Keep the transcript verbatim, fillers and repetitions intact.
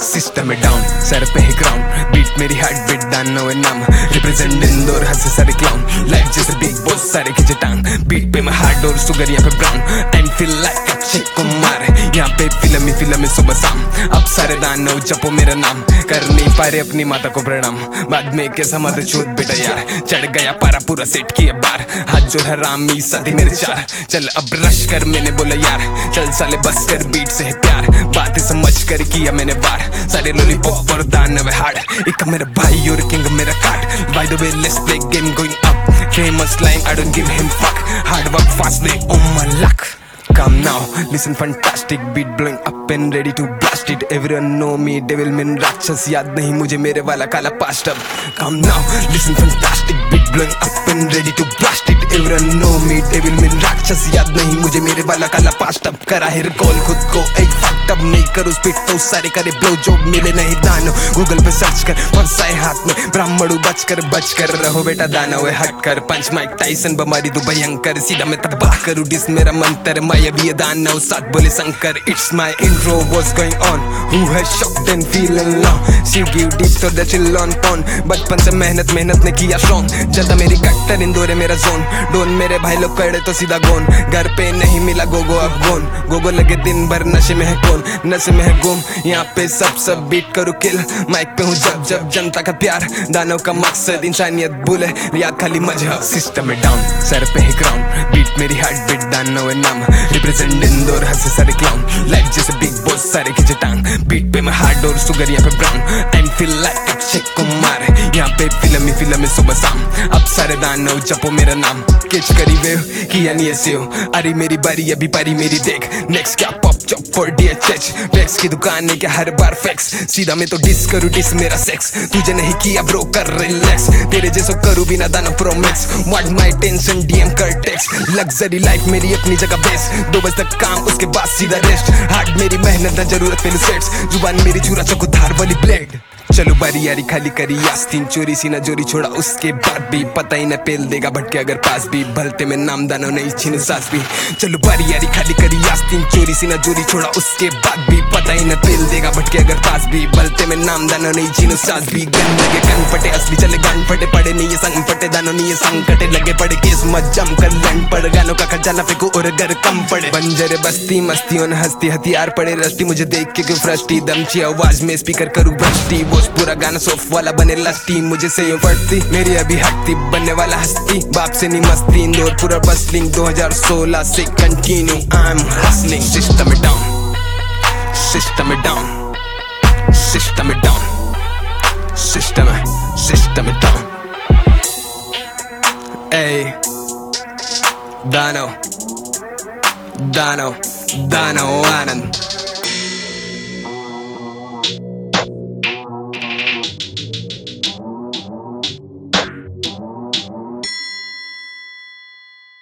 System है down, सर पे है ग्राउंड, बीट मेरी हार्ट बीट दानो है नाम, रिप्रेजेंट इंदौर हंसे सारे क्लाउन, लाइफ जैसे बिग बॉस सारे खींचे टांग, बीट पे मैं हार्ड और सुगर यहाँ पे brown, and feel like Akshay Kumar, यहाँ पे फिल्म ही फिल्म है सुबह शाम, अब सारे दानव जपो मेरा नाम, कर नहीं पा रहे अपनी माता को प्रणाम, बाद में कैसा मत छूट बेटा यार, चढ़ गया पारा पूरा सेट किया बार, हाथ जो हरामी सदी मेरे चार, चल अब रश कर मैंने बोला यार, चल साले बस कर बीट से है प्यार, बातें समझ कर किया मैंने बार, सारे लॉलीपॉप और दानव हार्ड, एक मेरा भाई और किंग मेरा card, by the way let's play game going up, famous line I don't give him fuck, hard work fast they on my luck. Come now, listen fantastic beat blowing up and ready to blast it, everyone know me devil mean राक्षस, याद नहीं मुझे मेरे वाला काला past अब. Come now, listen fantastic beat blowing up and ready to blast it, everyone know me devil mean राक्षस, याद नहीं मुझे मेरे वाला काला past अब. करा है रिकॉल खुद को एक fucked up, नहीं करूँ स्पीड तो सारे करे ब्लो जॉब, मिले नहीं दानो गूगल पे सर्च कर, फंसाए हाथ में ब्राह्मणु बचकर बचकर रहो बेटा दानव है हट कर, पंच माइक टाइसन बमारी दो भयंकर, सीधा मैं तबाह करूँ डिस मेरा मंत्र, माया भी दानव साथ बोले Shankar, it's my intro what's going on, who has shocked and feeling low, she give deep so the chill on tone, बचपन से मेहनत मेहनत ने किया strong, जदा मेरी कट्टर इंदौर है मेरा जोन, डोन मेरे भाई लोग करे तो सीधा गोन, घर पे नहीं मिला गोगो अब गोन, गोगो लगे दिन भर नशे में है कौन, नशे में है गुम, यहाँ पे सब सब बीट करूँ किल, माइक पे हूँ जब जब जनता का प्यार, दानव का मकसद इंसानियत भूले याद खाली मजहब. सिस्टम है डाउन, सर पे है ग्राउंड, बीट मेरी हार्ट बीट दानव है नाम, रिप्रेजेंट इंदौर हंसे सारे क्लाउन, लाइफ जैसे बिग बॉस सारे खींचे टांग, बीट पे मैं हार्ड और सुगर यहाँ पे brown, and feel like Akshay Kumar, यहाँ पे फिल्म ही फिल्म है सुबह शाम, अब सारे दानव जपो मेरा नाम, कैच करी वेव किया नहीं ऐसे हो, अरे मेरी बारी अभी पारी मेरी देख, नेक्स्ट क्या pop chop for D H H, flex की दुकान है क्या हर बार फैक्स, सीधा मैं तो डिस करूँ डिस मेरा सेक्स, तुझे नहीं किया ब्रो कर रिलैक्स, तेरे जैसो करूँ बिना Daanav pro max, what my tension DM कर टेक्स, लग्जरी लाइफ मेरी अपनी जगह बेस, दो बजे तक काम उसके बाद सीधा रेस्ट, हार्ड मेरी मेहनत न जरूरत पेन सेट्स, जुबान मेरी चूरा चको धार वाली ब्लेड, चलो बारी यारी खाली करी आस्तीन, चोरी सीना जोरी छोड़ा उसके बाद भी, पता ही न पेल देगा भटके अगर पास भी, भलते में नाम दानो नहीं छीने सास भी, चलो बारी यारी खाली करी आस्तीन, चोरी सीना जोरी छोड़ा उसके बाद भी, पता ही न पेल देगा भटके अगर पास भी, भलते में नाम दानो नहीं छीने सास भी, गन लगे गन फटे असली चले गन फटे, पड़े नहीं ये संग फटे दानो नहीं ये संकटे, लगे पड़े केस मत जम कर लंड पड़, गानों का खजाना फेंको और घर कम पड़े, बंजरे बस्ती मस्ती और हस्ती हथियार पड़े रस्ती, मुझे देख के क्यों फ्रस्टी, दमची आवाज में स्पीकर करूँ भ्रष्टी, पूरा गाना सोफ वाला बने लस्टी, मुझे से यूं पड़ती मेरी अभी हटती, बनने वाला हस्ती बाप से नहीं मस्ती, इंदौर पूरा बसलिंग दो हज़ार सोलह से continue I am hustling, system है डाउन, सिस्टम है डाउन, सिस्टम है डाउन, सिस्टम है सिस्टम है डाउन, ए दानव दानव दानव आनंद.